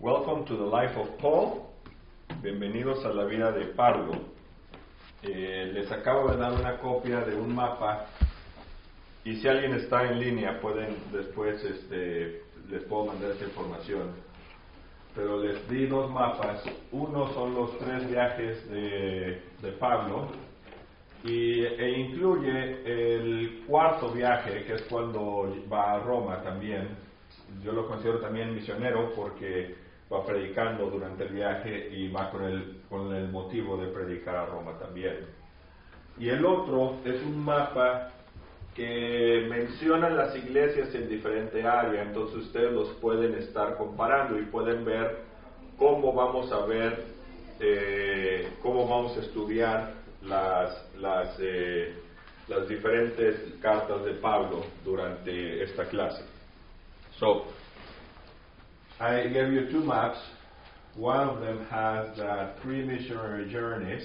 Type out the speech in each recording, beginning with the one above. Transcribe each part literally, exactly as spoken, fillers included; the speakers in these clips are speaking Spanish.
Welcome to the life of Paul. Bienvenidos a la vida de Pablo. Eh, les acabo de dar una copia de un mapa y si alguien está en línea pueden después este, les puedo mandar esa información. Pero les di dos mapas. Uno son los tres viajes de, de Pablo y, e incluye el cuarto viaje, que es cuando va a Roma también. Yo lo considero también misionero porque va predicando durante el viaje y va con el, con el motivo de predicar a Roma también. Y el otro es un mapa que menciona las iglesias en diferente área, entonces ustedes los pueden estar comparando y pueden ver cómo vamos a ver, eh, cómo vamos a estudiar las, las, eh, las diferentes cartas de Pablo durante esta clase. So, I gave you two maps. One of them has the three missionary journeys,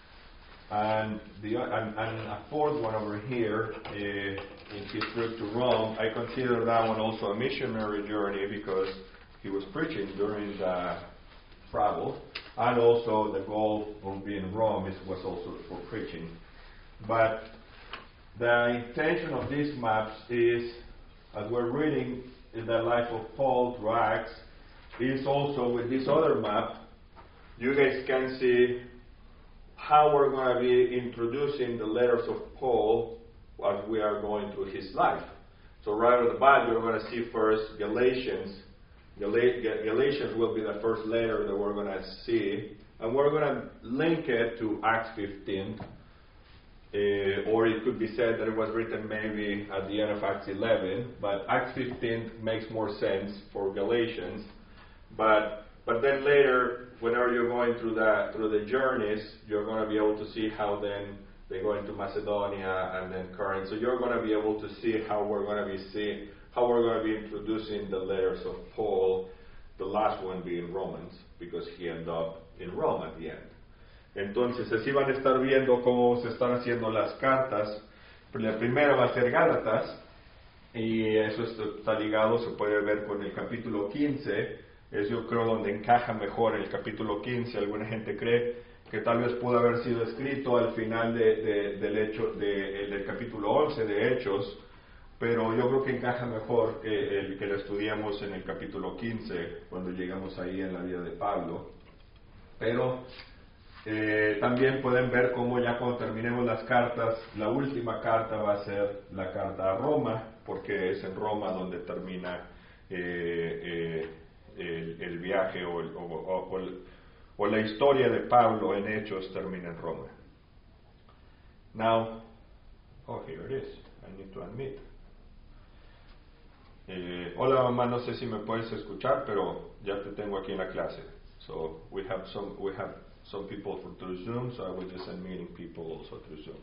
and the and, and a fourth one over here uh, in his trip to Rome. I consider that one also a missionary journey because he was preaching during the travel, and also the goal of being in Rome is, was also for preaching. But the intention of these maps is, as we're reading in the life of Paul through Acts, is also with this other map, you guys can see how we're going to be introducing the letters of Paul as we are going through his life. So right at the bottom, you're going to see first Galatians. Gal- Galatians will be the first letter that we're going to see, and we're going to link it to Acts fifteen. Uh, or it could be said that it was written maybe at the end of Acts eleven, but Acts fifteen makes more sense for Galatians. But but then later, whenever you're going through the through the journeys, you're going to be able to see how then they go into Macedonia and then Corinth. So you're going to be able to see how we're going to be seeing how we're going to be introducing the letters of Paul. The last one being Romans, because he ended up in Rome at the end. Entonces, así van a estar viendo cómo se están haciendo las cartas. La primera va a ser Gálatas, y eso está ligado, se puede ver con el capítulo quince. Es yo creo donde encaja mejor el capítulo quince. Alguna gente cree que tal vez pudo haber sido escrito al final de, de, del, hecho, de, del capítulo once de Hechos, pero yo creo que encaja mejor que el que lo estudiamos en el capítulo quince, cuando llegamos ahí en la vida de Pablo. Pero Eh, también pueden ver cómo ya cuando terminemos las cartas, la última carta va a ser la carta a Roma, porque es en Roma donde termina eh, eh, el, el viaje o, el, o, o, o, el, o la historia de Pablo en Hechos termina en Roma. Now, oh, here it is. I need to admit. Eh, hola mamá, no sé si me puedes escuchar, pero ya te tengo aquí en la clase. So we have some, we have some people for, through Zoom, so I was just admitting people also through Zoom.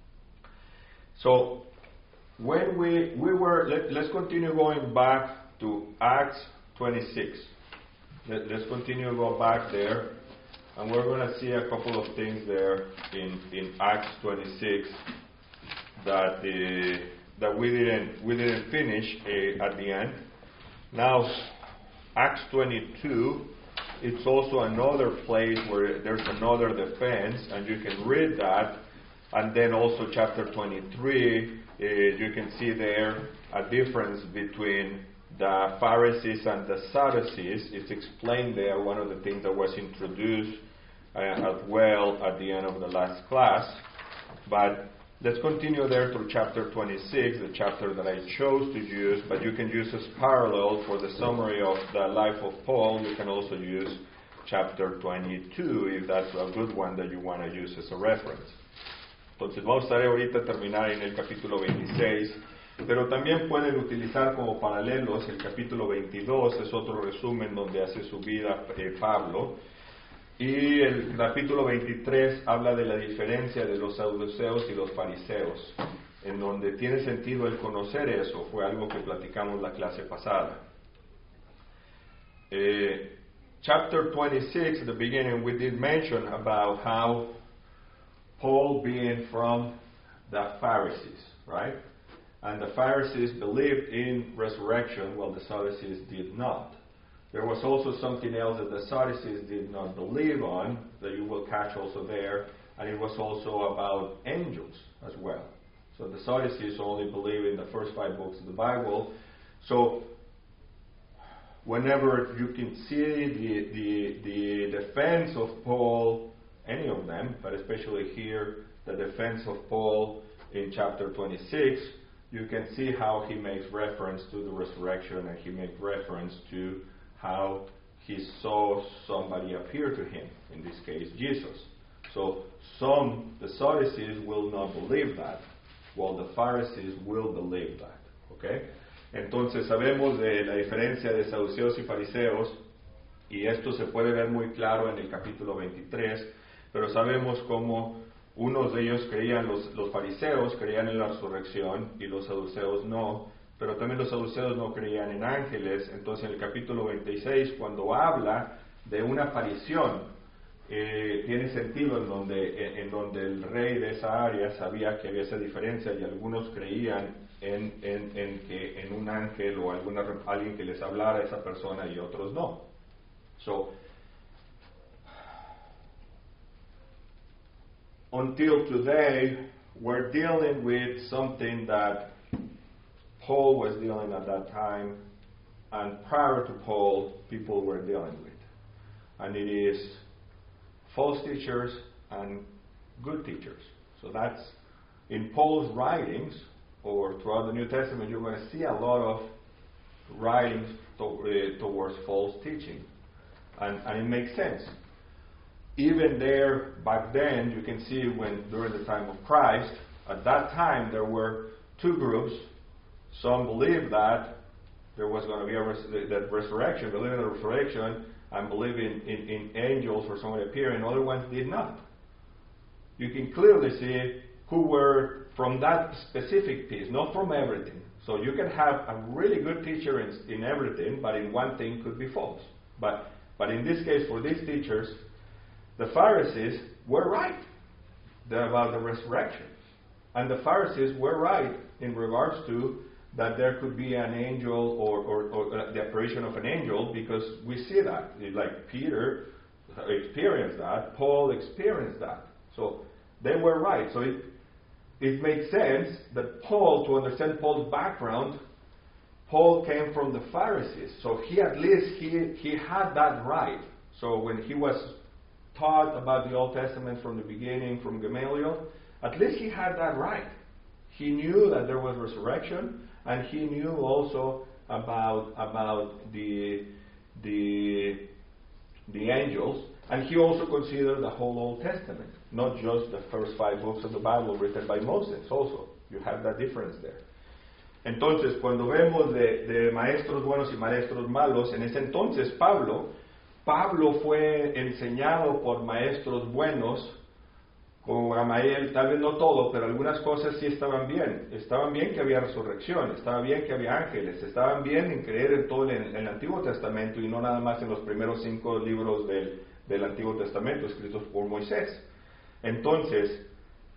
So, when we, we were, let, let's continue going back to Acts twenty-six. Let, let's continue to go back there, and we're going to see a couple of things there in, in Acts twenty-six that uh, that we didn't we didn't finish uh, at the end. Now, Acts twenty-two. It's also another place where there's another defense, and you can read that. And then also chapter twenty-three, uh, you can see there a difference between the Pharisees and the Sadducees. It's explained there, one of the things that was introduced uh, as well at the end of the last class. But let's continue there to chapter twenty-six, the chapter that I chose to use, but you can use as parallel for the summary of the life of Paul. You can also use chapter twenty-two if that's a good one that you want to use as a reference. Entonces vamos a estar ahorita a terminar en el capítulo veintiséis, pero también pueden utilizar como paralelos el capítulo veintidós, es otro resumen donde hace su vida eh, Pablo. Y el capítulo veintitrés habla de la diferencia de los saduceos y los fariseos, en donde tiene sentido el conocer eso, fue algo que platicamos la clase pasada. Eh, chapter twenty-six, at the beginning, we did mention about how Paul being from the Pharisees, right? And the Pharisees believed in resurrection, while the Sadducees did not. There was also something else that the Sadducees did not believe on, that you will catch also there, and it was also about angels as well. So the Sadducees only believe in the first five books of the Bible. So whenever you can see the, the, the defense of Paul, any of them, but especially here, the defense of Paul in chapter twenty-six, you can see how he makes reference to the resurrection, and he makes reference to how he saw somebody appear to him, in this case, Jesus. So some, the Sadducees will not believe that, while the Pharisees will believe that. Okay? Entonces sabemos de la diferencia de saduceos y fariseos, y esto se puede ver muy claro en el capítulo veintitrés, pero sabemos cómo unos de ellos creían, los, los fariseos creían en la resurrección y los saduceos no, pero también los saduceos no creían en ángeles. Entonces en el capítulo veintiséis, cuando habla de una aparición, eh, tiene sentido en donde, en, en donde el rey de esa área sabía que había esa diferencia, y algunos creían en, en, en que en un ángel o alguna, alguien que les hablara a esa persona, y otros no. So, until today, we're dealing with something that Paul was dealing at that time, and prior to Paul, people were dealing with. And it is false teachers and good teachers. So that's in Paul's writings, or throughout the New Testament, you're going to see a lot of writings to, uh, towards false teaching. And, and it makes sense. Even there, back then, you can see when, during the time of Christ, at that time, there were two groups. Some believed that there was going to be a res- that resurrection, believe in the resurrection, and believe in, in, in angels or somebody appearing. Other ones did not. You can clearly see who were from that specific piece, not from everything. So you can have a really good teacher in, in everything, but in one thing could be false. But but in this case, for these teachers, the Pharisees were right about the resurrection. And the Pharisees were right in regards to that there could be an angel, or, or, or the apparition of an angel, because we see that. Like Peter experienced that, Paul experienced that. So they were right. So it, it makes sense that Paul, to understand Paul's background, Paul came from the Pharisees. So he at least, he, he had that right. So when he was taught about the Old Testament from the beginning, from Gamaliel, at least he had that right. He knew that there was resurrection, and he knew also about about the the the angels, and he also considered the whole Old Testament, not just the first five books of the Bible written by Moses. Also, you have that difference there. Entonces, cuando vemos de, de maestros buenos y maestros malos, en ese entonces Pablo, Pablo fue enseñado por maestros buenos, como Gamaliel, tal vez no todo, pero algunas cosas sí estaban bien. Estaban bien que había resurrección, estaba bien que había ángeles, estaban bien en creer en todo el, el Antiguo Testamento y no nada más en los primeros cinco libros del, del Antiguo Testamento escritos por Moisés. Entonces,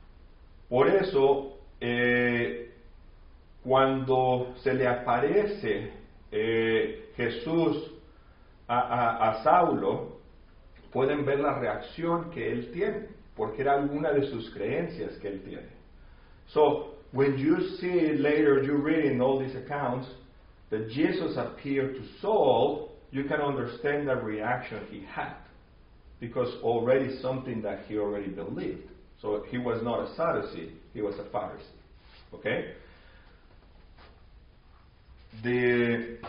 por eso, eh, cuando se le aparece eh, Jesús a, a, a Saulo, pueden ver la reacción que él tiene, porque era alguna de sus creencias que él tiene. So, when you see later, you read in all these accounts, that Jesus appeared to Saul, you can understand the reaction he had, because already something that he already believed. So he was not a Sadducee, he was a Pharisee. Okay? The,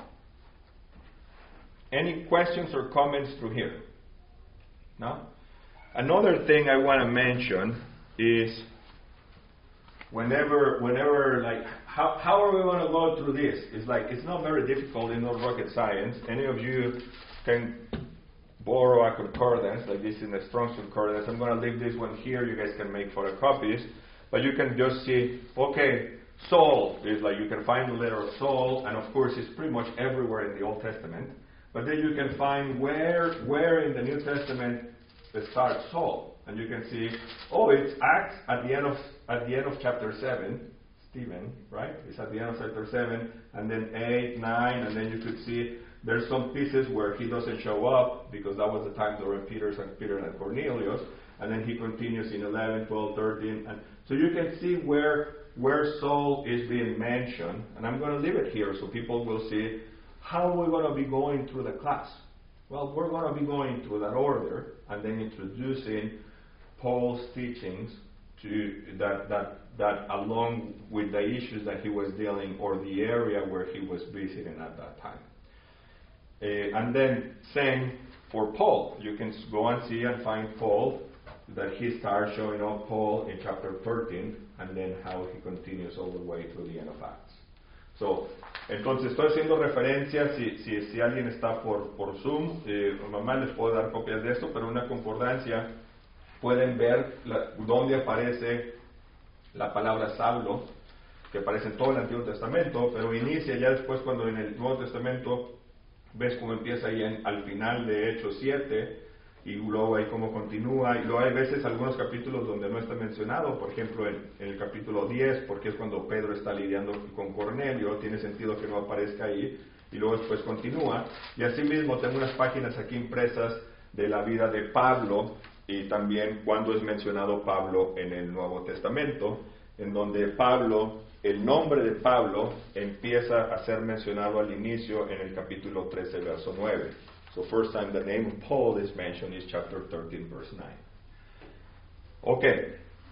any questions or comments through here? No? Another thing I want to mention is whenever, whenever, like, how, how are we going to go through this? It's like, it's not very difficult, it's not rocket science. Any of you can borrow a concordance, like this in the Strong's Concordance. I'm going to leave this one here, you guys can make photocopies. But you can just see, okay, Saul, is like, you can find the letter of Saul, and of course it's pretty much everywhere in the Old Testament. But then you can find where, where in the New Testament it starts Saul, and you can see, oh, it's Acts at the end of at the end of chapter seven, Stephen, right? It's at the end of chapter seven, and then eight, nine, and then you could see there's some pieces where he doesn't show up because that was the time during Peter's and Peter and Cornelius, and then he continues in eleven, twelve, thirteen, and so you can see where where Saul is being mentioned, and I'm going to leave it here so people will see how we're going to be going through the class. Well, we're going to be going through that order and then introducing Paul's teachings to that that that along with the issues that he was dealing or the area where he was visiting at that time. Uh, and then same for Paul. You can go and see and find Paul, that he starts showing up Paul in chapter thirteen, and then how he continues all the way to the end of Acts. So, entonces estoy haciendo referencia, si, si, si alguien está por, por Zoom, eh, mamá les puedo dar copias de esto, pero una concordancia, pueden ver la, dónde aparece la palabra Saulo, que aparece en todo el Antiguo Testamento, pero inicia ya después cuando en el Nuevo Testamento ves cómo empieza ahí en, al final de Hechos siete, y luego ahí cómo continúa, y luego hay veces algunos capítulos donde no está mencionado, por ejemplo en, en el capítulo diez, porque es cuando Pedro está lidiando con Cornelio, tiene sentido que no aparezca ahí, y luego después continúa, y así mismo tengo unas páginas aquí impresas de la vida de Pablo, y también cuando es mencionado Pablo en el Nuevo Testamento, en donde Pablo, el nombre de Pablo empieza a ser mencionado al inicio en el capítulo trece, verso nueve. So first time the name of Paul is mentioned is chapter thirteen, verse nine. Okay.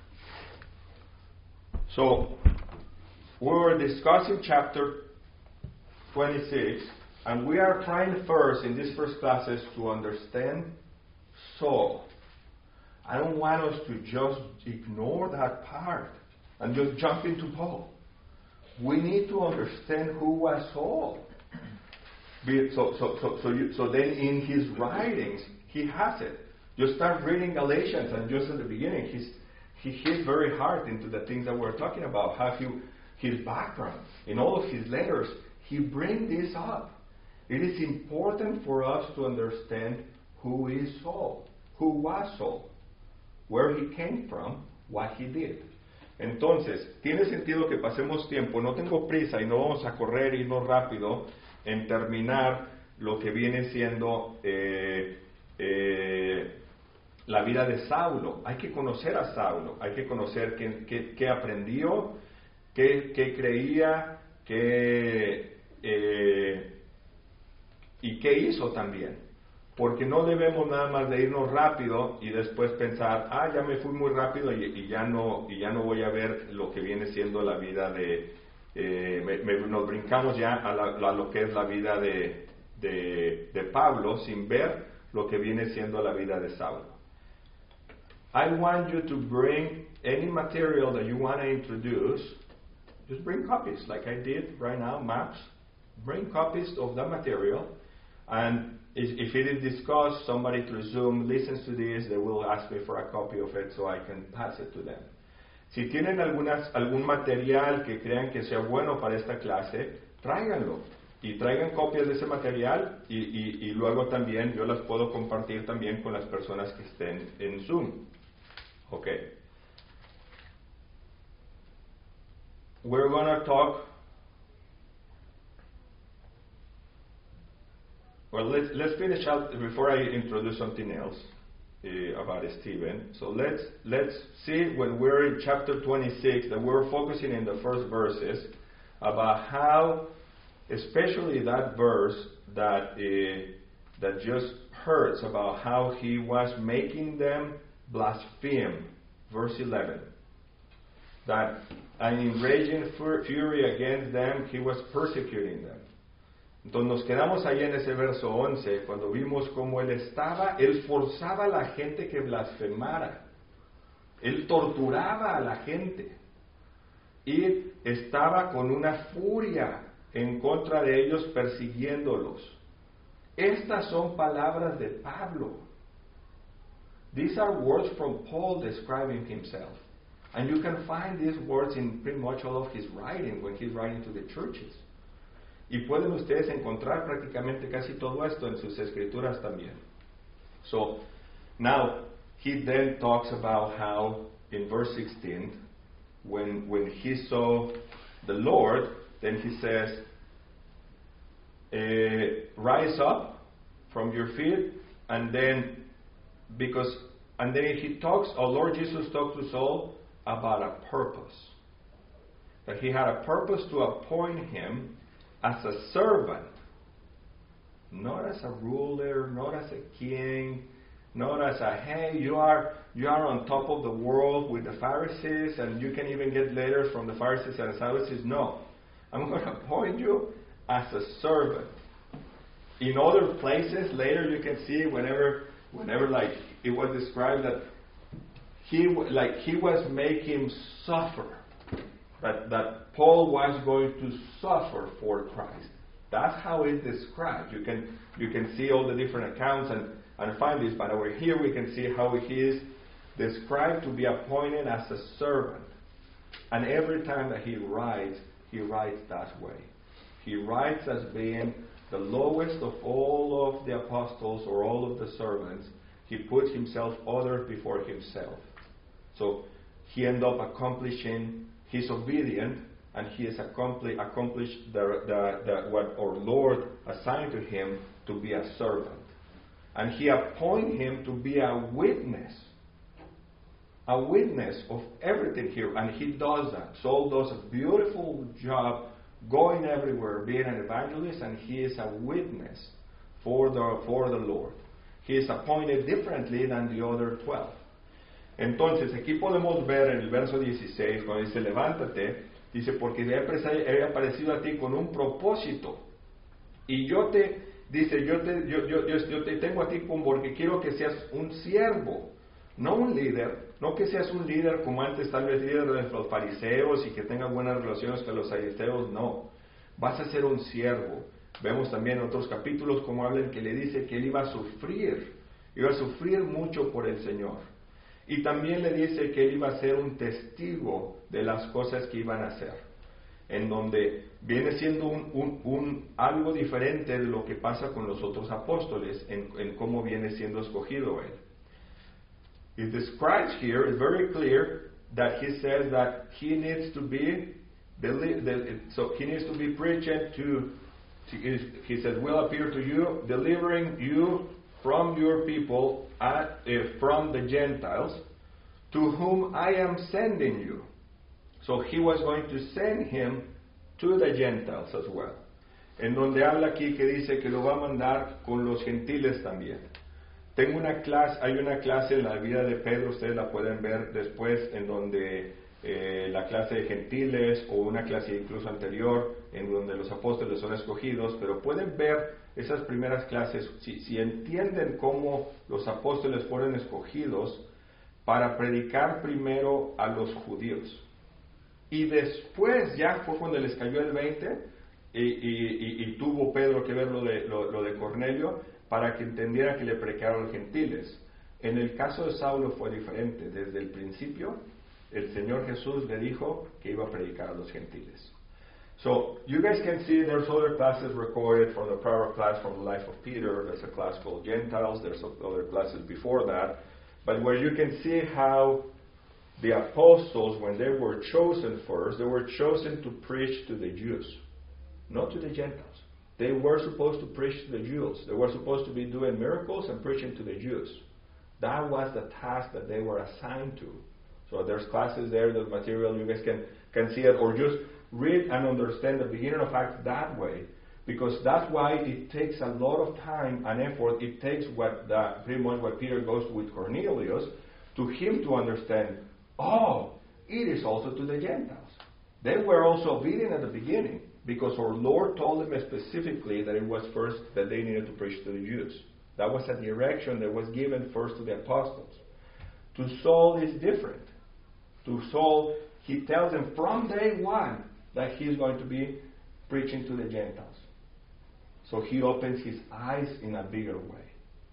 So we were discussing chapter twenty-six, and we are trying first in these first classes to understand Saul. I don't want us to just ignore that part and just jump into Paul. We need to understand who was Saul. So, so, so, so, you, so then in his writings, he has it. You start reading Galatians, and just at the beginning, he's, he hit very hard into the things that we're talking about, how he, his background. In all of his letters, he brings this up. It is important for us to understand who is Saul, who was Saul, where he came from, what he did. Entonces, tiene sentido que pasemos tiempo, no tengo prisa y no vamos a correr, irnos rápido en terminar lo que viene siendo eh, eh, la vida de Saulo. Hay que conocer a Saulo, hay que conocer qué, qué, qué aprendió, qué, qué creía, qué, eh, y qué hizo también. Porque no debemos nada más de irnos rápido y después pensar, ah, ya me fui muy rápido y, y, ya, no, y ya no voy a ver lo que viene siendo la vida de... Eh, me, me, nos brincamos ya a, la, a lo que es la vida de, de, de Pablo sin ver lo que viene siendo la vida de Saulo. I want you to bring any material that you want to introduce. Just bring copies like I did right now, maps. Bring copies of that material, and if it is discussed, somebody through Zoom listens to this, they will ask me for a copy of it so I can pass it to them. Si tienen algunas, algún material que crean que sea bueno para esta clase, tráiganlo. Y traigan copias de ese material y, y, y luego también yo las puedo compartir también con las personas que estén en Zoom. Ok. We're going to talk... Well, let's, let's finish out before I introduce something else. Uh, about Stephen. So let's let's see when we're in chapter twenty-six that we're focusing in the first verses about how, especially that verse that uh, that just hurts about how he was making them blaspheme. Verse eleven. That and in raging fury against them, he was persecuting them. Entonces nos quedamos ahí en ese verso once, cuando vimos cómo él estaba, él forzaba a la gente que blasfemara, él torturaba a la gente, y estaba con una furia en contra de ellos persiguiéndolos. Estas son palabras de Pablo. These are words from Paul describing himself. And you can find these words in pretty much all of his writing when he's writing to the churches. Y pueden ustedes encontrar prácticamente casi todo esto en sus escrituras también. So, now, he then talks about how, in verse sixteen, when, when he saw the Lord, then he says, uh, rise up from your feet, and then, because, and then he talks, our Lord Jesus talked to Saul about a purpose. That he had a purpose to appoint him as a servant, not as a ruler, not as a king, not as a, hey, you are you are on top of the world with the Pharisees, and you can even get letters from the Pharisees and the Sadducees. No, I'm going to appoint you as a servant. In other places, later you can see whenever, whenever like it was described that he like he was making him suffer, that that Paul was going to suffer for Christ. That's how it's described. You can you can see all the different accounts and, and find this. But over here we can see how he is described to be appointed as a servant. And every time that he writes, he writes that way. He writes as being the lowest of all of the apostles or all of the servants. He puts himself other before himself. So he ends up accomplishing, he's obedient, and he has accompli- accomplished the, the, the, what our Lord assigned to him to be a servant. And he appointed him to be a witness. A witness of everything here. And he does that. Saul does a beautiful job going everywhere, being an evangelist, and he is a witness for the, for the Lord. He is appointed differently than the other twelve. Entonces, aquí podemos ver en el verso dieciséis, cuando dice, levántate, dice, porque he aparecido a ti con un propósito. Y yo te, dice, yo te, yo, yo, yo, yo te tengo a ti como porque quiero que seas un siervo, no un líder. No que seas un líder como antes, tal vez líder de los fariseos y que tengas buenas relaciones con los saduceos, no. Vas a ser un siervo. Vemos también en otros capítulos como hablan que le dice que él iba a sufrir, iba a sufrir mucho por el Señor. Y también le dice que él iba a ser un testigo de las cosas que iban a hacer, en donde viene siendo un, un, un algo diferente de lo que pasa con los otros apóstoles, en, en cómo viene siendo escogido él. It describes here, it's very clear that he says that he needs to be, so he needs to be preaching to, to he says, will appear to you, delivering you from your people, at, uh, from the Gentiles, to whom I am sending you. So he was going to send him to the Gentiles as well. En donde habla aquí que dice que lo va a mandar con los gentiles también. Tengo una clase, hay una clase en la vida de Pedro, ustedes la pueden ver después, en donde eh, la clase de gentiles, o una clase incluso anterior, en donde los apóstoles son escogidos, pero pueden ver esas primeras clases, si, si entienden cómo los apóstoles fueron escogidos para predicar primero a los judíos. Y después ya fue cuando les cayó el veinte, y, y, y, y tuvo Pedro que ver lo de, lo, lo de Cornelio, para que entendiera que le predicaron a los gentiles. En el caso de Saulo fue diferente. Desde el principio, el Señor Jesús le dijo que iba a predicar a los gentiles. So, you guys can see there's other classes recorded from the prior class from the life of Peter. There's a class called Gentiles. There's other classes before that. But where you can see how the apostles, when they were chosen first, they were chosen to preach to the Jews, not to the Gentiles. They were supposed to preach to the Jews. They were supposed to be doing miracles and preaching to the Jews. That was the task that they were assigned to. So there's classes there, the material, you guys can, can see it, or just read and understand the beginning of Acts that way. Because that's why it takes a lot of time and effort. It takes what the, pretty much what Peter goes with Cornelius, to him to understand, oh, it is also to the Gentiles. They were also obedient at the beginning, because our Lord told them specifically that it was first that they needed to preach to the Jews. That was a direction that was given first to the apostles. To Saul is different. To Saul, he tells them from day one that he is going to be preaching to the Gentiles. So he opens his eyes in a bigger way.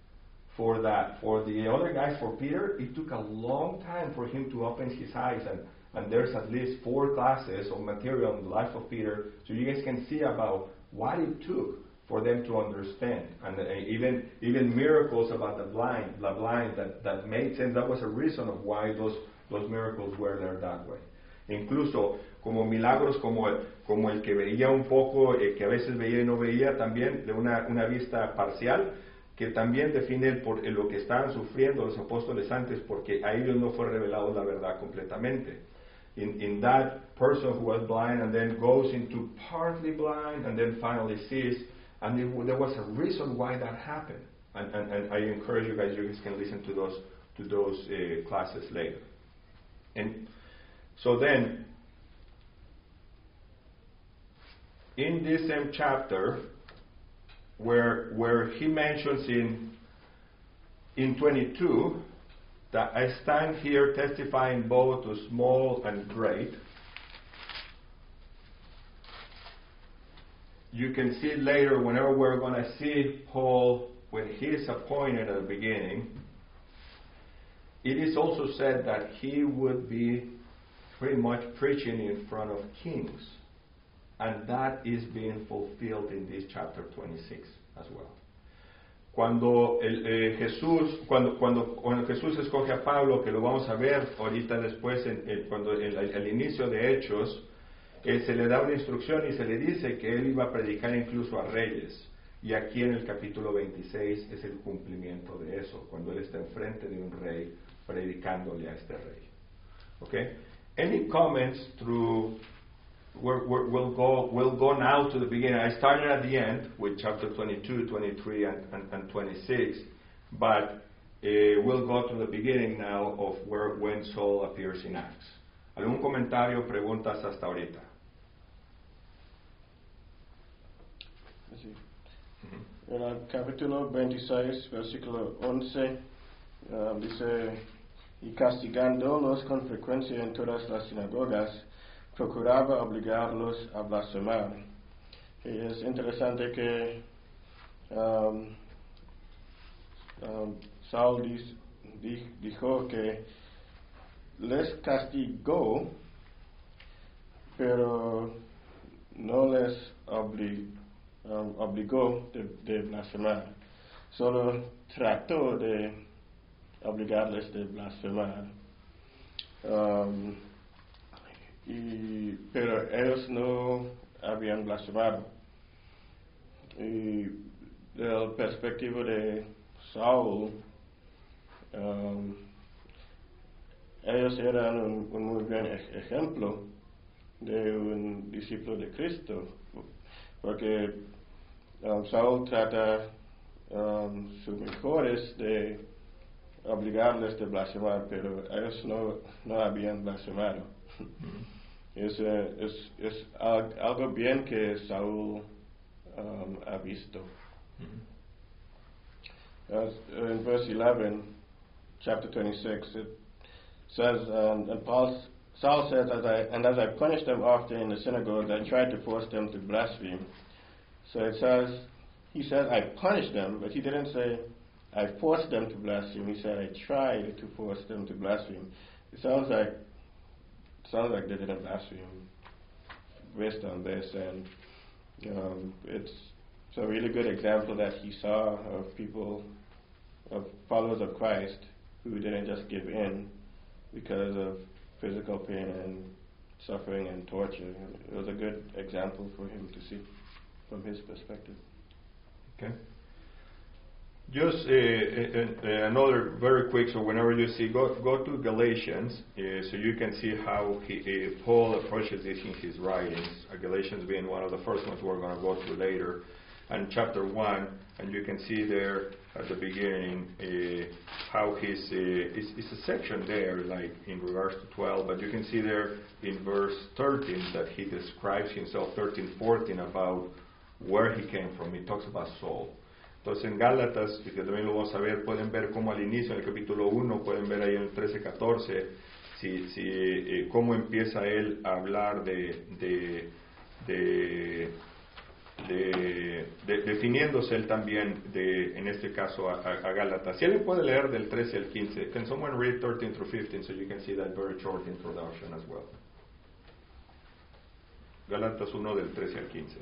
For that, for the other guys, for Peter, it took a long time for him to open his eyes, and And there's at least four classes of material in the life of Peter, so you guys can see about what it took for them to understand. And uh, even even miracles about the blind, the blind that, that made sense. That was a reason of why those, those miracles were there that way. Incluso como milagros como el, como el que veía un poco, eh, que a veces veía y no veía, también de una, una vista parcial, que también define el por, el lo que estaban sufriendo los apóstoles antes, porque a ellos no fue revelado la verdad completamente. In, in that person who was blind and then goes into partly blind and then finally sees, and it, there was a reason why that happened. And, and, and I encourage you guys, you guys can listen to those, to those uh, classes later. And so then, in this same chapter, where where he mentions in in twenty-two that I stand here testifying both to small and great, you can see later whenever we're going to see Paul when he is appointed at the beginning, it is also said that he would be pretty much preaching in front of kings. And that is being fulfilled in this chapter twenty-six as well. Cuando el, eh, Jesús, cuando, cuando, cuando Jesús escoge a Pablo, que lo vamos a ver ahorita después, en, en, cuando el, el, el inicio de Hechos, eh, se le da una instrucción y se le dice que él iba a predicar incluso a reyes. Y aquí en el capítulo veintiséis es el cumplimiento de eso, cuando él está enfrente de un rey predicándole a este rey. Okay? Any comments through? We're, we're, we'll go we'll go now to the beginning. I started at the end with chapter twenty-two, twenty-three, and, and, and twenty-six, but uh, we'll go to the beginning now of where when Saul appears in Acts. ¿Algún comentario, preguntas hasta ahorita? Sí. Uh-huh. En el capítulo veintiséis, versículo once, uh, dice, y castigándolos con frecuencia en todas las sinagogas, procuraba obligarlos a blasfemar. Y es interesante que um, um, Saul dis, di, dijo que les castigó, pero no les obli, um, obligó de, de blasfemar. Solo trató de obligarles de blasfemar. Um, Y, pero ellos no habían blasfemado. Y desde la perspectiva de Saúl, um, ellos eran un, un muy buen ejemplo de un discípulo de Cristo, porque um, Saúl trata um, sus mejores de obligarles de blasfemar, pero ellos no, no habían blasfemado. Es, es, es algo bien que Saúl um, ha visto. Mm-hmm. uh, in verse eleven, chapter twenty-six, it says, um, and Paul, Saul says, as I, and as I punished them often in the synagogue, I tried to force them to blaspheme. So it says, he says, I punished them, but he didn't say, I forced them to blaspheme. He said, I tried to force them to blaspheme. It sounds like Sounds like they didn't blaspheme based on this, and um, it's, it's a really good example that he saw of people, of followers of Christ, who didn't just give in because of physical pain and suffering and torture. It was a good example for him to see from his perspective. Okay. Just uh, uh, uh, another very quick, so whenever you see, go go to Galatians, uh, so you can see how he, uh, Paul approaches this in his writings, uh, Galatians being one of the first ones we're going to go through later, and chapter one, and you can see there at the beginning uh, how his, uh, it's, it's a section there, like in regards to twelve, but you can see there in verse thirteen that he describes himself, thirteen, fourteen, about where he came from. He talks about Saul. Entonces en Gálatas, que también lo vamos a ver, pueden ver cómo al inicio, en el capítulo uno, pueden ver ahí en el trece, catorce, si, si, eh, cómo empieza él a hablar de, de, de, de, de definiéndose él también, de, en este caso, a, a Gálatas. Si alguien puede leer del trece al quince, can someone read thirteen through fifteen so you can see that very short introduction as well? Gálatas uno del trece al quince.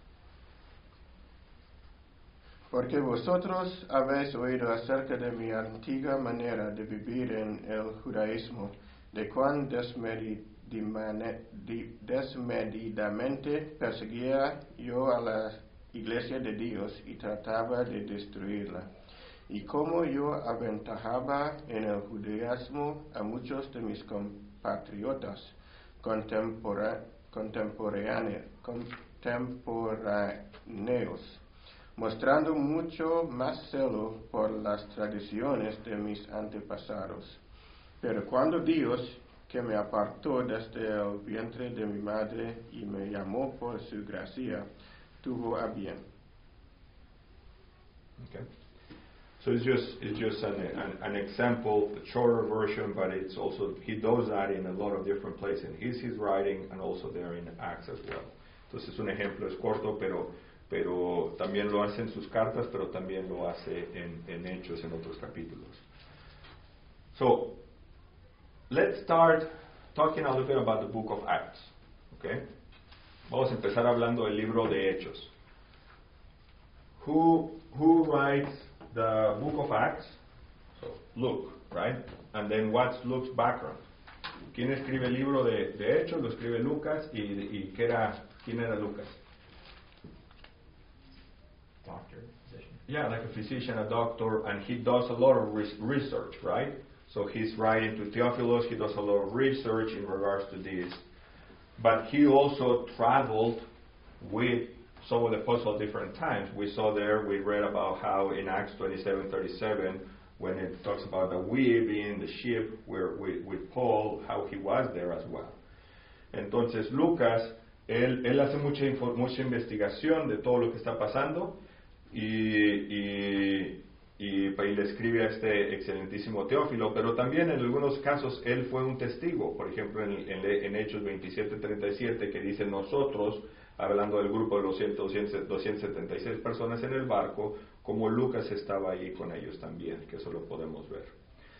Porque vosotros habéis oído acerca de mi antigua manera de vivir en el judaísmo, de cuán desmedi- desmedidamente perseguía yo a la iglesia de Dios y trataba de destruirla. Y como yo aventajaba en el judaísmo a muchos de mis compatriotas contempora, contemporáneos, contemporáneos, mostrando mucho más celo por las tradiciones de mis antepasados. Pero cuando Dios, que me apartó desde el vientre de mi madre y me llamó por su gracia, tuvo a bien. Okay. So it's just it's just an, an, an example, a shorter version, but it's also, he does that in a lot of different places. In his, his writing and also there in Acts as well. Entonces un ejemplo es corto, pero pero también lo hace en sus cartas, pero también lo hace en, en Hechos, en otros capítulos. So let's start talking a little bit about the book of Acts. Okay? Vamos a empezar hablando del libro de Hechos. Who who writes the book of Acts? So Luke, right? And then what's Luke's background? ¿Quién escribe el libro de, de Hechos? Lo escribe Lucas. ¿Y, y qué era, quién era Lucas? Doctor, physician. Yeah, like a physician, a doctor, and he does a lot of research, right? So he's writing to Theophilus, he does a lot of research in regards to this. But he also traveled with some of the apostles different times. We saw there, we read about how in Acts twenty-seven thirty-seven, when it talks about the we being the ship where, with, with Paul, how he was there as well. Entonces Lucas, él, él hace mucha, info, mucha investigación de todo lo que está pasando y, y, y, y le escribe a este excelentísimo Teófilo, pero también en algunos casos él fue un testigo. Por ejemplo, en, en, en Hechos veintisiete treinta y siete, que dice nosotros, hablando del grupo de los doscientas setenta y seis personas en el barco, como Lucas estaba ahí con ellos también, que eso lo podemos ver.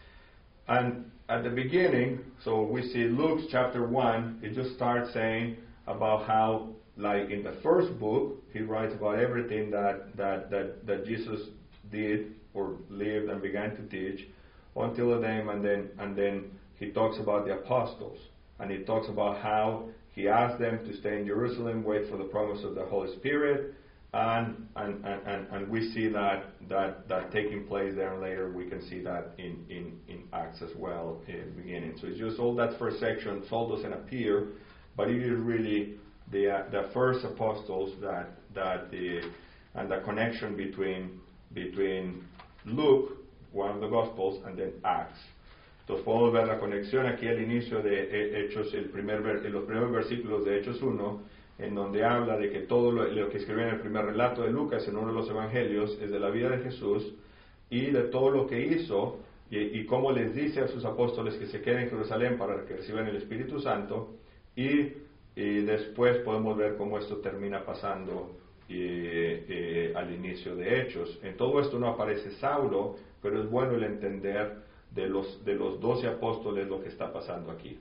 And at the beginning, so we see Luke's chapter one, it just starts saying about how, like in the first book, he writes about everything that, that, that, that Jesus did or lived and began to teach until the time, and then, and then he talks about the apostles, and he talks about how he asked them to stay in Jerusalem, wait for the promise of the Holy Spirit, and and, and, and we see that, that that taking place there, and later we can see that in, in, in Acts as well in the beginning. So it's just all that first section. Saul doesn't appear, but it is really the uh, the first apostles that that the and the connection between between Luke, one of the Gospels, and then Acts. Entonces podemos ver la conexión aquí al inicio de Hechos, el primer ver, en los primeros versículos de Hechos uno, en donde habla de que todo lo, lo que escribió en el primer relato de Lucas, en uno de los evangelios, es de la vida de Jesús y de todo lo que hizo y, y cómo les dice a sus apóstoles que se queden en Jerusalén para que reciban el Espíritu Santo, y, y después podemos ver cómo esto termina pasando eh, eh, al inicio de Hechos. En todo esto no aparece Saulo, pero es bueno el entender de los de los doce apóstoles lo que está pasando aquí.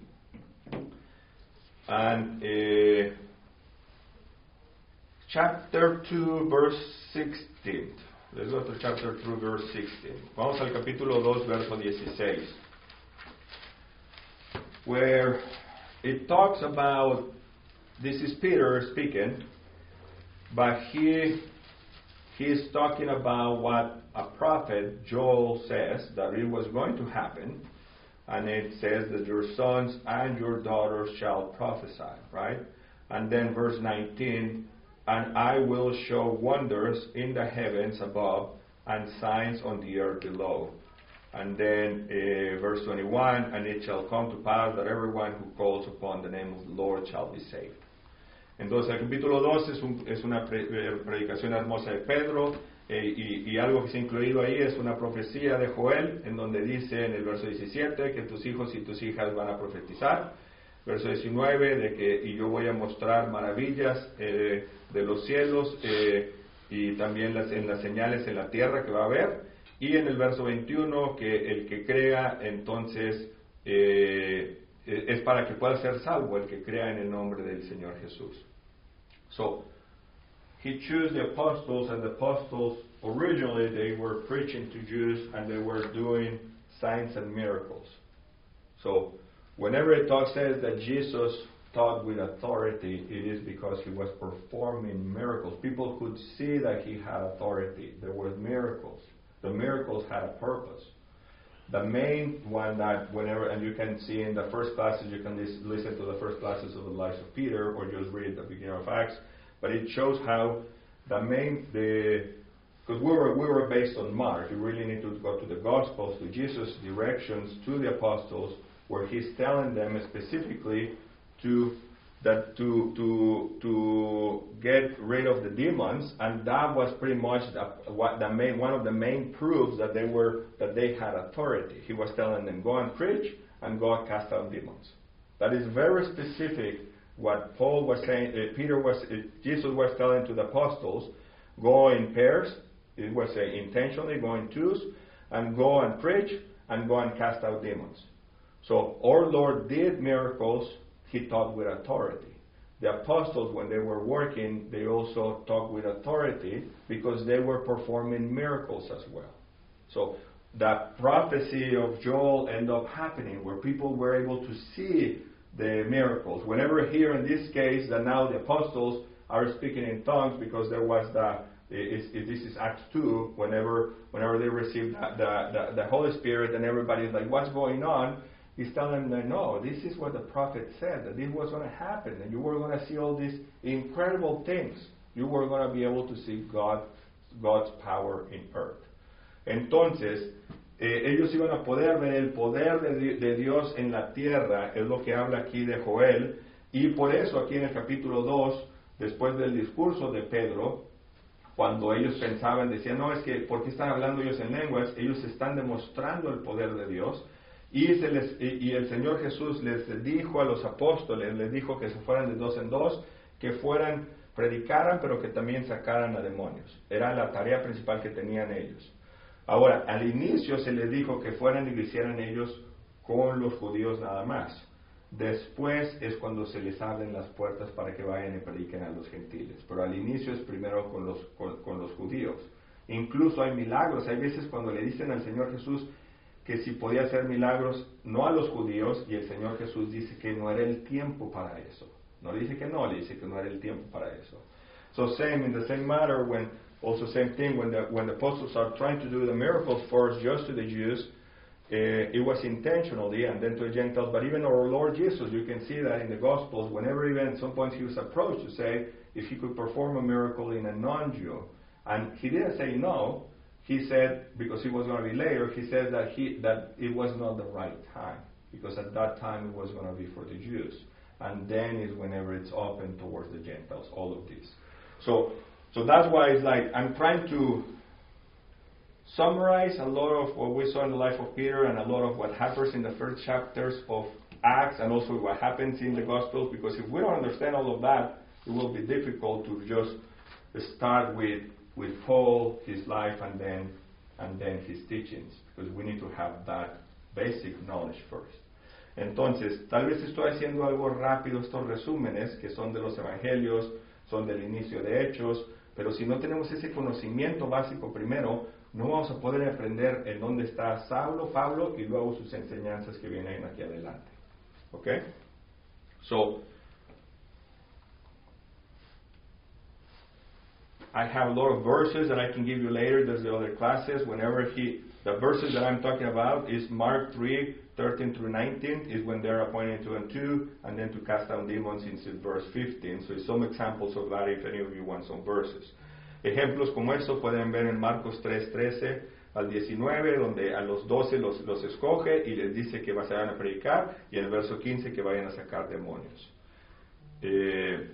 And uh, chapter two, verse sixteen. Let's go to chapter two, verse sixteen. Vamos al capítulo dos, verso dieciséis, where it talks about, this is Peter speaking, but he He's talking about what a prophet, Joel, says, that it was going to happen. And it says that your sons and your daughters shall prophesy, right? And then verse nineteen, and I will show wonders in the heavens above and signs on the earth below. And then uh, verse twenty-one, and it shall come to pass that everyone who calls upon the name of the Lord shall be saved. Entonces el capítulo dos es, un, es una pre, predicación hermosa de Pedro, eh, y, y algo que se ha incluido ahí es una profecía de Joel, en donde dice en el verso diecisiete que tus hijos y tus hijas van a profetizar. Verso diecinueve, de que y yo voy a mostrar maravillas eh, de los cielos eh, y también las, en las señales en la tierra que va a haber. Y en el verso veintiuno, que el que crea entonces eh, es para que pueda ser salvo, el que crea en el nombre del Señor Jesús. So, he chose the apostles, and the apostles originally they were preaching to Jews and they were doing signs and miracles. So, whenever it talks says that Jesus taught with authority, it is because he was performing miracles. People could see that he had authority. There were miracles. The miracles had a purpose. The main one that whenever, and you can see in the first classes, you can lis- listen to the first classes of the lives of Peter, or just read the beginning of Acts, but it shows how the main, the, because we were, we were based on Mark. You really need to go to the Gospels, to Jesus' directions to the apostles, where he's telling them specifically to that to to to get rid of the demons, and that was pretty much the, what the main one of the main proofs that they were that they had authority. He was telling them, go and preach and go and cast out demons. That is very specific. What Paul was saying, uh, Peter was, uh, Jesus was telling to the apostles, go in pairs. It was uh, intentionally go in twos and go and preach and go and cast out demons. So our Lord did miracles. He taught with authority. The apostles, when they were working, they also taught with authority because they were performing miracles as well. So the prophecy of Joel ended up happening where people were able to see the miracles. Whenever here in this case that now the apostles are speaking in tongues because there was the, it's, it, this is Acts two, whenever whenever they received the, the, the, the Holy Spirit and everybody's like, what's going on? He's telling them, no, this is what the prophet said, that this was going to happen, and you were going to see all these incredible things. You were going to be able to see God, God's power in earth. Entonces, eh, ellos iban a poder ver el poder de, de Dios en la tierra, es lo que habla aquí de Joel, y por eso aquí en el capítulo dos, después del discurso de Pedro, cuando ellos pensaban, decían, no, es que, ¿por qué están hablando ellos en lenguas? Ellos están demostrando el poder de Dios. Y, se les, y, y el Señor Jesús les dijo a los apóstoles, les dijo que se fueran de dos en dos, que fueran, predicaran, pero que también sacaran a demonios. Era la tarea principal que tenían ellos. Ahora, al inicio se les dijo que fueran y lo hicieran ellos con los judíos nada más. Después es cuando se les abren las puertas para que vayan y prediquen a los gentiles. Pero al inicio es primero con los, con, con los judíos. Incluso hay milagros. Hay veces cuando le dicen al Señor Jesús que si podía hacer milagros, no a los judíos, y el Señor Jesús dice que no era el tiempo para eso. No le dice que no, le dice que no era el tiempo para eso. So same, in the same matter, when, also same thing, when the, when the apostles are trying to do the miracles first just to the Jews, uh, it was intentionally, and then to the Gentiles, but even our Lord Jesus, you can see that in the Gospels, whenever even at some point he was approached to say if he could perform a miracle in a non-Jew, and he didn't say no. He said, because he was going to be later, he said that he that it was not the right time, because at that time it was going to be for the Jews, and then is whenever it's open towards the Gentiles, all of this. So, so that's why it's like I'm trying to summarize a lot of what we saw in the life of Peter and a lot of what happens in the first chapters of Acts, and also what happens in the Gospels, because if we don't understand all of that, it will be difficult to just start with with Paul, his life, and then and then his teachings, because we need to have that basic knowledge first. Entonces, tal vez estoy haciendo algo rápido estos resúmenes, que son de los evangelios, son del inicio de Hechos, pero si no tenemos ese conocimiento básico primero, no vamos a poder aprender en dónde está Saulo, Pablo, y luego sus enseñanzas que vienen aquí adelante. Okay? So, I have a lot of verses that I can give you later. There's the other classes. Whenever he, the verses that I'm talking about is Mark three, thirteen through nineteen, is when they're appointed to and two, and then to cast out demons in verse fifteen. So some examples of that if any of you want some verses. Ejemplos como eso pueden ver en Marcos tres, trece al diecinueve, donde a los doce los, los escoge y les dice que vayan a predicar, y en el verso quince que vayan a sacar demonios. Eh,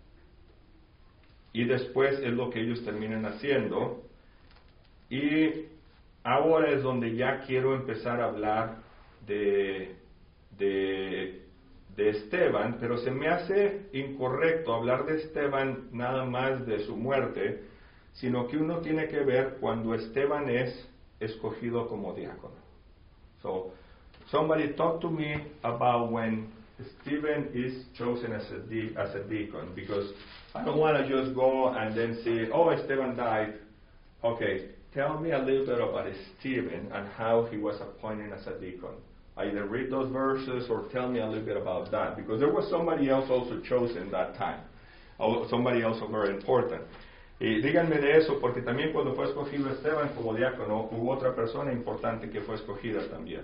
Y después es lo que ellos terminan haciendo. Y ahora es donde ya quiero empezar a hablar de, de, de Esteban, pero se me hace incorrecto hablar de Esteban nada más de su muerte, sino que uno tiene que ver cuando Esteban es escogido como diácono. So, somebody talk to me about when Stephen is chosen as a, de- as a deacon, because I don't want to just go and then say, oh, Esteban died. Okay, tell me a little bit about Stephen and how he was appointed as a deacon. Either read those verses or tell me a little bit about that, because there was somebody else also chosen that time, somebody else very important. Y díganme de eso, porque también cuando fue escogido Esteban como diácono, hubo otra persona importante que fue escogida también.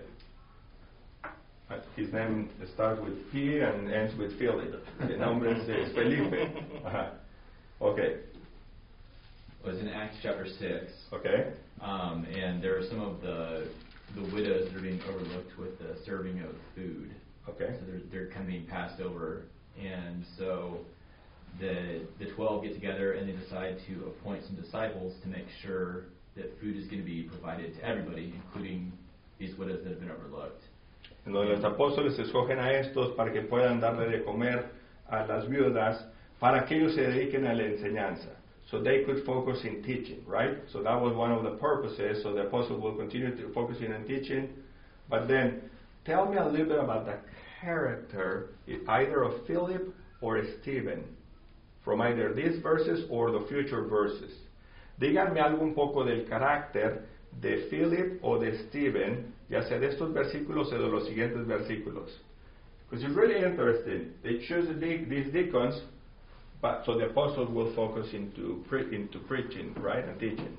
His name starts with P and ends with Philip. El nombre es Felipe. Ajá. Okay. It was in Acts chapter six. Okay. Um, and there are some of the the widows that are being overlooked with the serving of food. Okay. So they're they're kind of being passed over, and so the the twelve get together and they decide to appoint some disciples to make sure that food is going to be provided to everybody, including these widows that have been overlooked. En donde los apóstoles escogen a estos para que puedan darle de comer a las viudas, para que ellos se dediquen a la enseñanza. So they could focus in teaching, right? So that was one of the purposes. So the apostles will continue to focusing on teaching. But then, tell me a little bit about the character, either of Philip or Stephen, from either these verses or the future verses. Díganme algo un poco del carácter de Philip o de Stephen, ya sea de estos versículos o de los siguientes versículos. Because it's really interesting. They choose the de- these deacons, but so the apostles will focus into pre- into preaching, right, and teaching.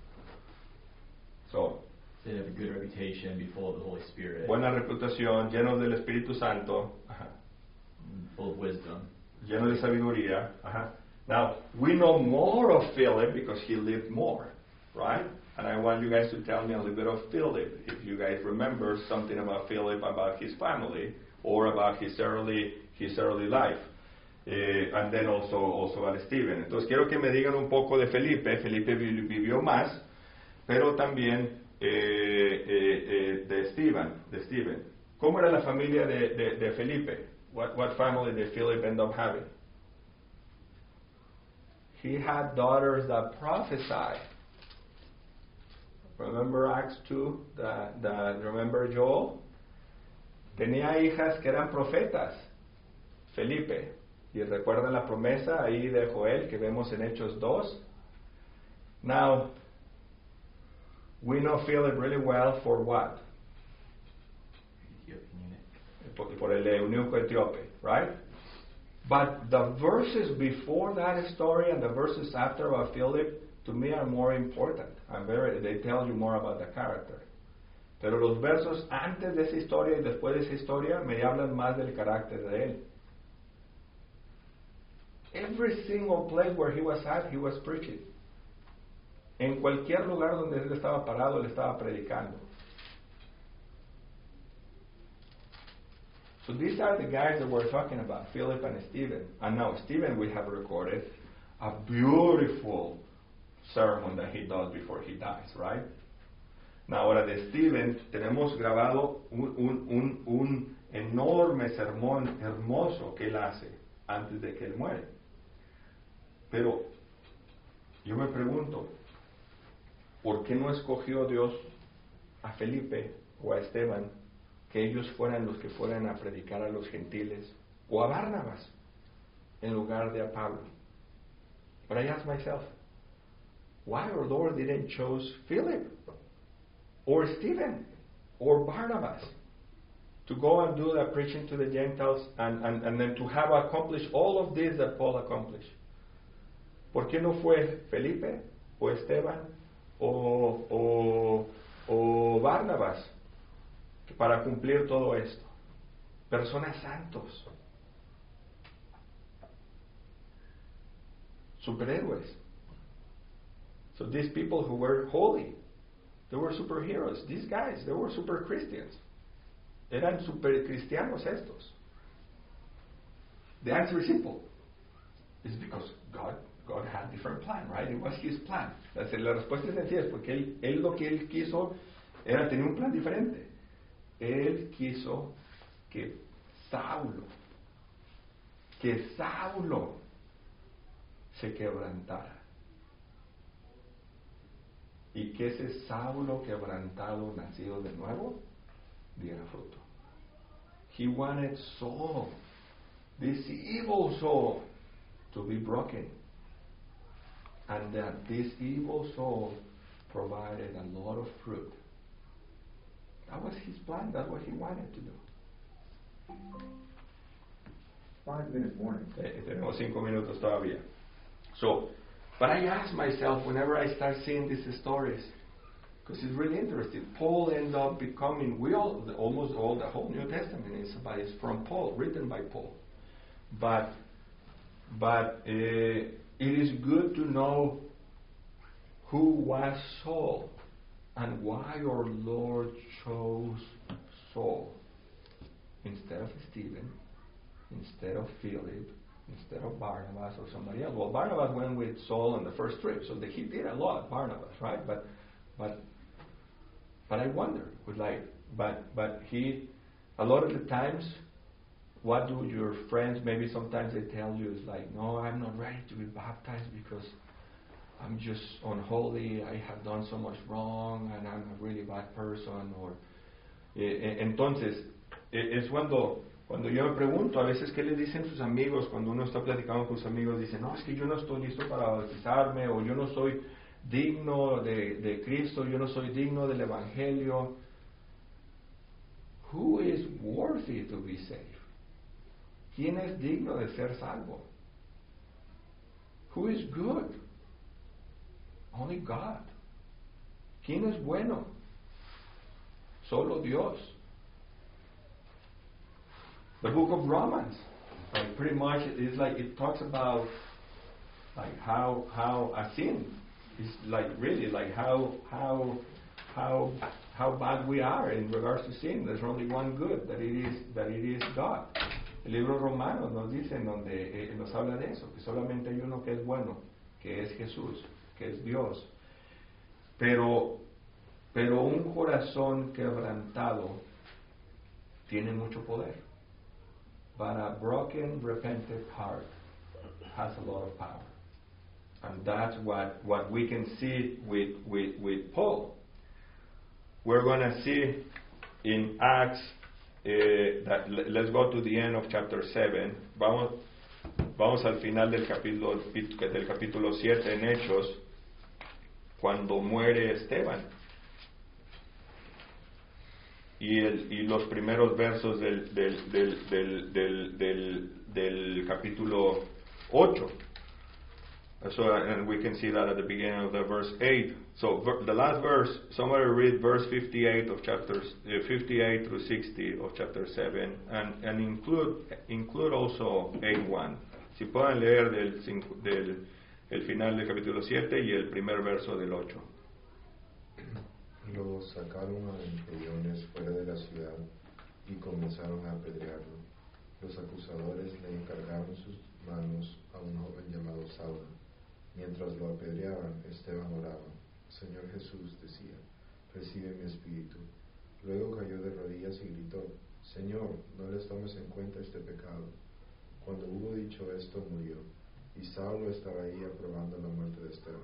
So, They have a good reputation, be full of the Holy Spirit, buena reputación, llenos del Espíritu Santo, ajá, full of wisdom. llenos de sabiduría. Ajá. Now, we know more of Philip because he lived more, right? And I want you guys to tell me a little bit of Philip. If you guys remember something about Philip, about his family, or about his early his early life. Eh, and then also, also about Stephen. Entonces quiero que me digan un poco de Felipe. Felipe vi- vivió más, pero también eh, eh, eh, de Stephen, de Stephen. ¿Cómo era la familia de, de, de Felipe? What, what family did Philip end up having? He had daughters that prophesied. Remember Acts two? The, the, remember Joel? Tenía hijas que eran profetas. Felipe. Y recuerdan la promesa ahí de Joel que vemos en Hechos dos. Now, we know Philip really well for what? Por, por el eunuco etíope, right? But the verses before that story and the verses after about Philip, to me, are more important. I'm very, they tell you more about the character. Pero los versos antes de esa historia y después de esa historia me hablan más del carácter de él. Every single place where he was at, he was preaching. En cualquier lugar donde él estaba parado, él estaba predicando. So these are the guys that we're talking about, Philip and Stephen. And now Stephen, we have recorded a beautiful sermon that he does before he dies, right? Now, ahora de Stephen tenemos grabado un, un, un, un enorme sermón hermoso que él hace antes de que él muere. Pero yo me pregunto, ¿por qué no escogió Dios a Felipe o a Esteban que ellos fueran los que fueran a predicar a los gentiles, o a Barnabas en lugar de a Pablo? But I ask myself, why our Lord didn't choose Philip or Stephen or Barnabas to go and do the preaching to the Gentiles and, and, and then to have accomplished all of this that Paul accomplished? ¿Por qué no fue Felipe o Esteban o, o, o Barnabas para cumplir todo esto? Personas santos, superhéroes. So these people who were holy, they were superheroes. These guys, they were super Christians. Eran super cristianos estos. The answer is simple. It's because God God had a different plan, right? It was His plan. La, la respuesta es sencilla, es porque él, él lo que él quiso era tener un plan diferente. Él quiso que Saulo, que Saulo se quebrantara. Y que ese Saulo quebrantado, nacido de nuevo, diera fruto. He wanted Saul, this evil Saul, to be broken. And that this evil soul provided a lot of fruit That was his plan. That's what he wanted to do. Five minute warning. Eh, Tenemos cinco minutos todavía. So, but I ask myself whenever I start seeing these stories, because it's really interesting. Paul ended up becoming, we all, the, almost all, the whole New Testament is, about, is from Paul, written by Paul. But, but uh, it is good to know who was Saul and why our Lord chose Saul instead of Stephen, instead of Philip, instead of Barnabas or somebody else. Well, Barnabas went with Saul on the first trip, so he did a lot, Barnabas, right? But, but, but I wonder, with like, but, but he, a lot of the times, what do your friends, maybe sometimes they tell you, is like, no, I'm not ready to be baptized because I'm just unholy, I have done so much wrong, and I'm a really bad person, or, eh, entonces, eh, es cuando, cuando yo me pregunto, a veces, ¿qué le dicen sus amigos? Cuando uno está platicando con sus amigos, dicen, no, es que yo no estoy listo para bautizarme, o yo no soy digno de, de Cristo, yo no soy digno del Evangelio. Who is worthy to be saved? ¿Quién es digno de ser salvo? Who is good? Only God. ¿Quién es bueno? Solo Dios. The book of Romans, like pretty much, it's like it talks about like how how a sin is like really like how how how how bad we are in regards to sin. There's only one good, that it is that it is God. El libro romano nos dice en donde eh, nos habla de eso, que solamente hay uno que es bueno, que es Jesús, que es Dios. Pero pero un corazón quebrantado tiene mucho poder. But a broken, repentant heart has a lot of power. And that's what, what we can see with, with, with Paul. We're going to see in Acts, uh, that, let's go to the end of chapter seven. Vamos, vamos al final del capítulo, del capítulo siete en Hechos, cuando muere Esteban. Y, el, y los primeros versos del, del, del, del, del, del, del capítulo ocho. So, and we can see that at the beginning of the verse eight. So, ver, the last verse, somebody read verse fifty-eight of chapters uh, fifty-eight through sixty of chapter seven, and, and include include also eight one. Si pueden leer del, del el final del capítulo siete y el primer verso del ocho. Lo sacaron a empellones fuera de la ciudad y comenzaron a apedrearlo. Los acusadores le encargaron sus manos a un joven llamado Saulo. Mientras lo apedreaban, Esteban oraba. Señor Jesús, decía, recibe mi espíritu. Luego cayó de rodillas y gritó, Señor, no les tomes en cuenta este pecado. Cuando hubo dicho esto, murió. Y Saulo estaba ahí aprobando la muerte de Esteban.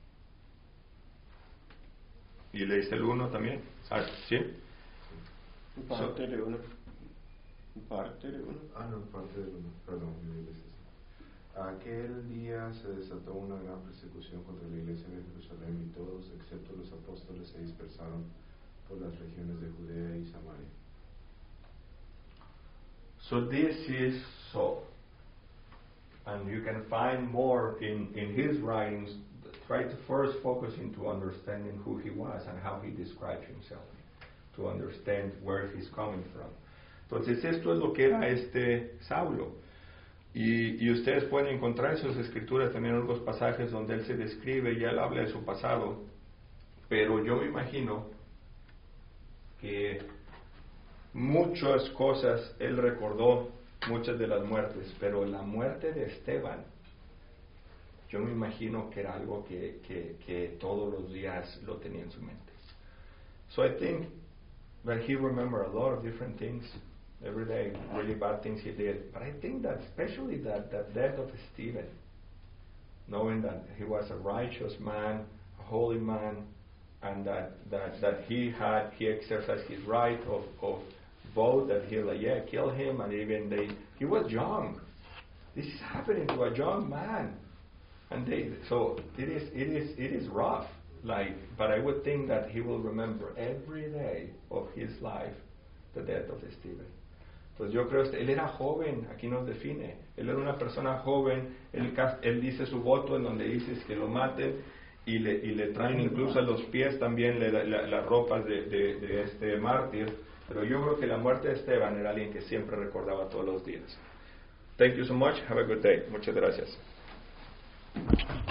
¿Y leíste el uno también? Ah, ¿sí? sí. Parte de uno. Parte de uno. Ah, no, parte de uno. Perdón, mi iglesia. Aquel día se desató una gran persecución contra la iglesia de Jerusalén y todos, excepto los apóstoles, se dispersaron por las regiones de Judea y Samaria. So this is Saul. And you can find more in, in his writings. Try to first focus into understanding who he was and how he described himself, to understand where he's coming from. Entonces esto es lo que era este Saulo. Y, y ustedes pueden encontrar en sus escrituras también algunos pasajes donde él se describe y él habla de su pasado. Pero yo me imagino que muchas cosas él recordó, muchas de las muertes, pero la muerte de Esteban, yo me imagino que era algo que, que, que todos los días lo tenía en su mente. So I think that he remembered a lot of different things every day, really bad things he did. But I think that especially that, that death of Stephen, knowing that he was a righteous man, a holy man, and that, that, that he had, he exercised his right of, of vote, that he like, yeah, kill him, and even they, he was young. This is happening to a young man. And they, so it is, it is, it is rough. life, but I would think that he will remember every day of his life the death of Stephen. Pues yo creo que él era joven, aquí nos define, él era una persona joven, él, él dice su voto en donde dice que lo maten y le, y le traen incluso a los pies también le, la, las ropas de, de, de este mártir, pero yo creo que la muerte de Esteban era alguien que siempre recordaba todos los días. Thank you so much, have a good day, muchas gracias.